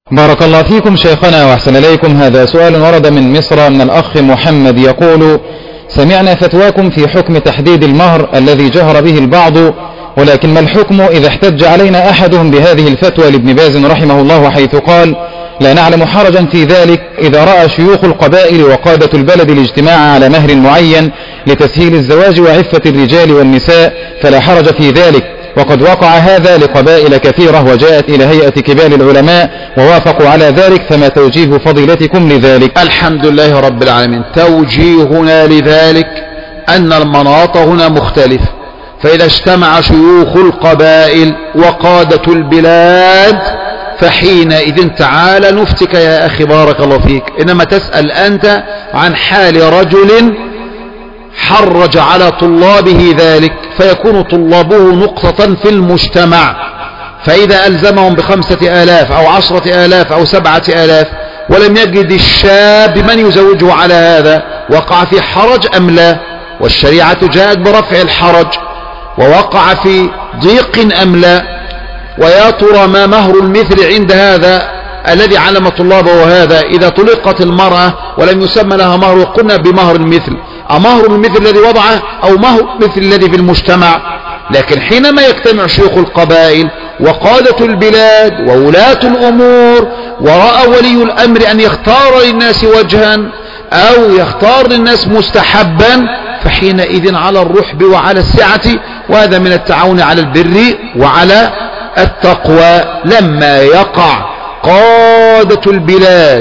بارك الله فيكم شيخنا وأحسن إليكم. هذا سؤال ورد من مصر من الأخ محمد يقول: سمعنا فتواكم في حكم تحديد المهر الذي جهر به البعض، ولكن ما الحكم إذا احتج علينا أحدهم بهذه الفتوى لابن باز رحمه الله، حيث قال: لا نعلم حرجا في ذلك إذا رأى شيوخ القبائل وقادة البلد الاجتماع على مهر معين لتسهيل الزواج وعفة الرجال والنساء، فلا حرج في ذلك، وقد وقع هذا لقبائل كثيرة وجاءت إلى هيئة كبار العلماء ووافقوا على ذلك، فما توجيه فضيلتكم لذلك؟ الحمد لله رب العالمين. توجيهنا لذلك أن المناط هنا مختلف، فإذا اجتمع شيوخ القبائل وقادة البلاد فحينئذ تعالى نفتك يا أخي بارك الله فيك، إنما تسأل أنت عن حال رجل حرج على طلابه ذلك فيكون طلابه نقطة في المجتمع، فإذا ألزمهم ب5,000 أو 10,000 أو 7,000 ولم يجد الشاب من يزوجه على هذا، وقع في حرج أم لا؟ والشريعة جاءت برفع الحرج، ووقع في ضيق أم لا؟ ويا ترى ما مهر المثل عند هذا الذي علم طلابه هذا إذا طلقت المرأة ولم يسمى لها مهر وقلنا بمهر المثل، أمهر المثل الذي وضعه أو مهر المثل الذي في المجتمع؟ لكن حينما يجتمع شيوخ القبائل وقادة البلاد وولاة الأمور ورأى ولي الأمر أن يختار للناس وجها أو يختار للناس مستحبا، فحينئذ على الرحب وعلى السعة، وهذا من التعاون على البر وعلى التقوى. لما يقع قادة البلاد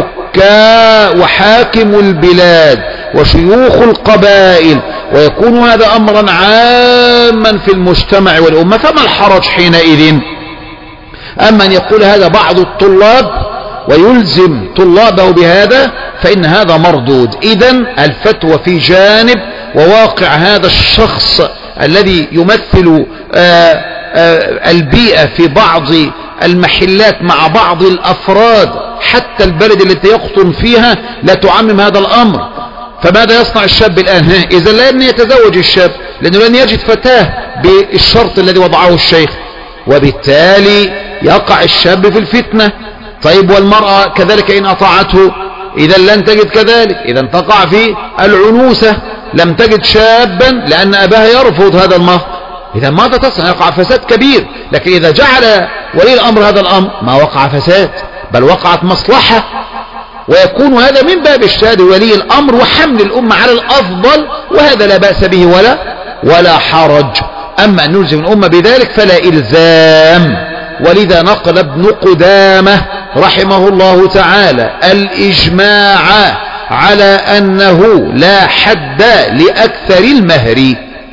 وحاكم البلاد وشيوخ القبائل ويكون هذا أمرا عاما في المجتمع والأمة، فما الحرج حينئذ؟ أما أن يقول هذا بعض الطلاب ويلزم طلابه بهذا فإن هذا مردود. إذن الفتوى في جانب، وواقع هذا الشخص الذي يمثل البيئة في بعض المحلات مع بعض الأفراد حتى البلد التي يقطن فيها لا تعمم هذا الأمر. فماذا يصنع الشاب الآن؟ إذا لن يتزوج الشاب لأنه لن يجد فتاة بالشرط الذي وضعه الشيخ، وبالتالي يقع الشاب في الفتنة. طيب والمرأة كذلك إن أطاعته إذا لن تجد كذلك، إذا تقع في العنوسة، لم تجد شابا لأن أباها يرفض هذا المهر، إذا ماذا تصنع؟ يقع فساد كبير. لكن إذا جعل ولي الأمر هذا الأمر ما وقع فساد بل وقعت مصلحة، ويكون هذا من باب اجتهاد ولي الأمر وحمل الأمة على الأفضل، وهذا لا بأس به ولا حرج. أما أن نلزم الأمة بذلك فلا إلزام. ولذا نقل ابن قدامة رحمه الله تعالى الإجماع على أنه لا حد لأكثر المهر،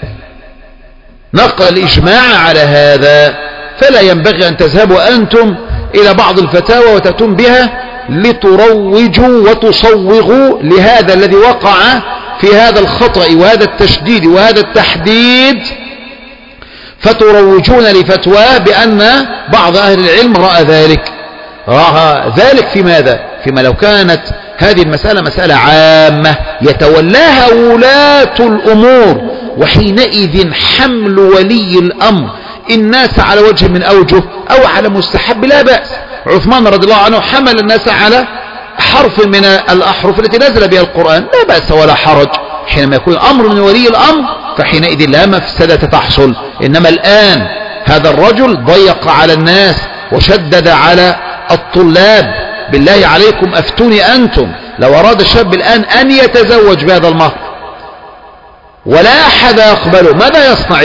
نقل الإجماع على هذا. فلا ينبغي أن تذهبوا أنتم إلى بعض الفتاوى وتأتون بها لتروجوا وتصوغوا لهذا الذي وقع في هذا الخطأ وهذا التشديد وهذا التحديد، فتروجون لفتواه بأن بعض أهل العلم رأى ذلك في ماذا؟ فيما لو كانت هذه المسألة مسألة عامة يتولاها ولاة الأمور، وحينئذ حمل ولي الأمر الناس على وجه من أوجه أو على مستحب لا بأس. عثمان رضي الله عنه حمل الناس على حرف من الأحرف التي نزل بها القرآن، لا بأس ولا حرج. حينما يكون الأمر من ولي الأمر فحينئذ لا مفسدة تحصل. إنما الآن هذا الرجل ضيق على الناس وشدد على الطلاب. بالله عليكم أفتوني أنتم، لو أراد الشاب الآن أن يتزوج بهذا المهر ولا أحد يقبله، ماذا يصنع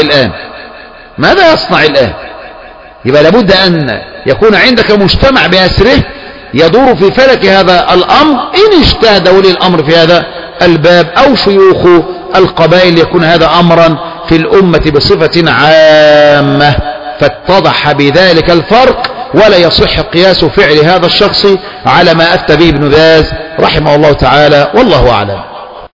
الآن؟ يبقى لابد أن يكون عندك مجتمع بأسره يدور في فلك هذا الأمر، إن اجتهد ولي الأمر في هذا الباب أو شيوخ القبائل يكون هذا أمرا في الأمة بصفة عامة، فاتضح بذلك الفرق، ولا يصح قياس فعل هذا الشخص على ما أفتى به ابن باز رحمه الله تعالى، والله أعلم.